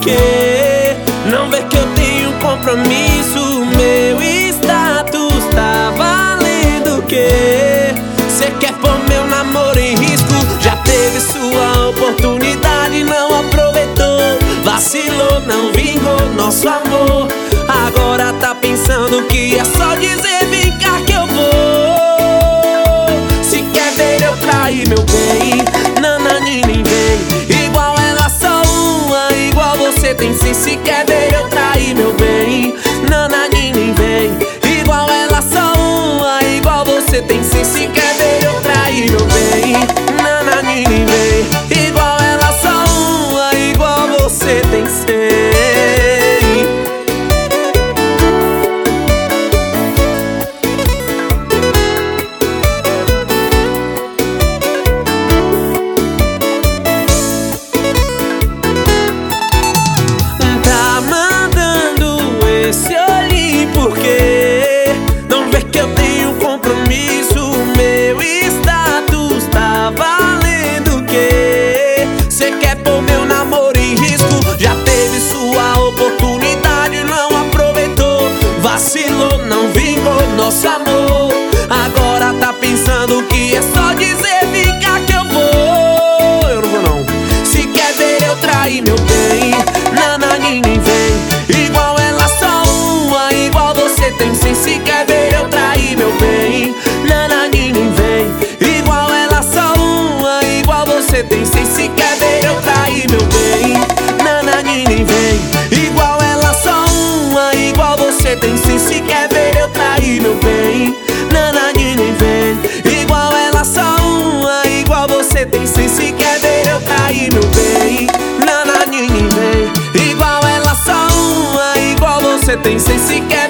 quê? Não vê que eu tenho compromisso? Meu status tá valendo o quê? Cê quer pôr meu namoro em risco? Já teve sua oportunidade, não aproveitou. Vacilou, não vingou nosso amor. Agora tá pensando que é só dizer vem cá que eu vou. Se quer ver eu trair, meu bem, nananina nem vem. Igual ela só uma, igual você tem sim. Se quer ver eu trair, meu bem, nananina nem vem. Igual ela só uma, igual você tem sim. Se quer ver eu trair, meu bem, nananina nem vem. Igual ela só uma, igual você tem sim. Vacilou, não vingou nosso amor. Agora tá pensando que é só dizer vem cá que eu vou. Eu não vou não. Se quer ver eu trair, meu bem, nananina nem vem. Igual ela só uma, igual você tem sim. Se quer ver eu trair, meu bem, nananina nem vem. Igual ela só uma, igual você tem sim. Se quer ver eu trair, meu bem, nananina nem vem. Igual ela só uma, igual você tem sim. Se quer ver eu trair, meu bem, nananina nem vem. Igual ela só uma, igual você tem sim. Se quer ver eu trair, meu bem, nananina nem vem. Igual ela só uma, igual você tem sim. Se quer